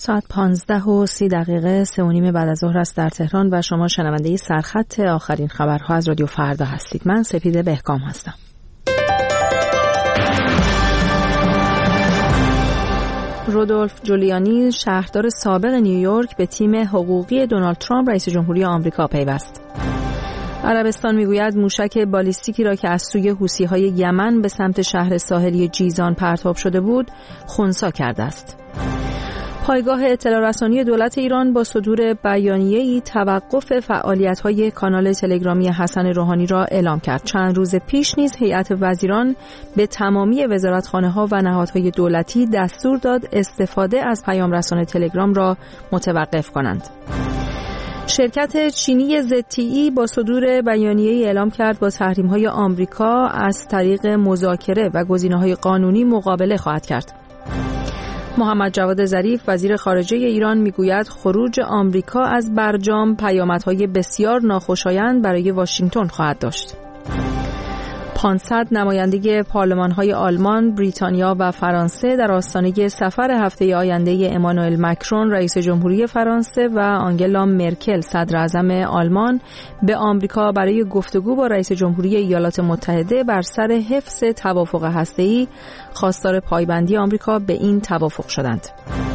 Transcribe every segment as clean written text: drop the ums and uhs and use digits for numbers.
ساعت 15:30 3:30 بعد از ظهر است در تهران و شما شنونده سرخط آخرین خبرها از رادیو فردا هستید. من سپیده بهکام هستم. رودولف جولیانی شهردار سابق نیویورک به تیم حقوقی دونالد ترامپ رئیس جمهوری آمریکا پیوست. عربستان میگوید موشک بالیستیکی را که از سوی حوثی‌های یمن به سمت شهر ساحلی جیزان پرتاب شده بود خنثی کرده است. پایگاه اطلاع رسانی دولت ایران با صدور بیانیه‌ای توقف فعالیت‌های کانال تلگرامی حسن روحانی را اعلام کرد. چند روز پیش نیز هیئت وزیران به تمامی وزارتخانه‌ها و نهادهای دولتی دستور داد استفاده از پیام رسان تلگرام را متوقف کنند. شرکت چینی ZTE با صدور بیانیه‌ای اعلام کرد با تحریم‌های آمریکا از طریق مذاکره و گزینه‌های قانونی مقابله خواهد کرد. محمد جواد ظریف وزیر خارجه ایران میگوید خروج آمریکا از برجام پیامدهای بسیار ناخوشایند برای واشنگتن خواهد داشت. 500 نماینده پارلمان‌های آلمان، بریتانیا و فرانسه در آستانه سفر هفته آینده امانوئل مکرون رئیس جمهوری فرانسه و آنگلا مرکل صدر اعظم آلمان به آمریکا برای گفتگو با رئیس جمهوری ایالات متحده بر سر حفظ توافق هسته‌ای خواستار پایبندی آمریکا به این توافق شدند.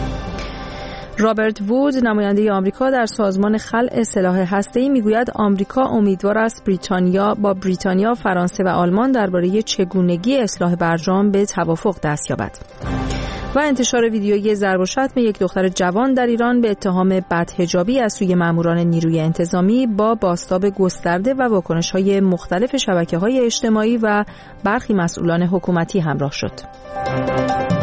رابرت وود نماینده آمریکا در سازمان خلع سلاح هسته‌ای میگوید آمریکا امیدوار است بریتانیا، فرانسه و آلمان درباره چگونگی اصلاح برجام به توافق دست یابد. و انتشار ویدیویی ضرب و شتم یک دختر جوان در ایران به اتهام بدحجابی از سوی ماموران نیروی انتظامی با بازتاب گسترده و واکنش‌های مختلف شبکه‌های اجتماعی و برخی مسئولان حکومتی همراه شد.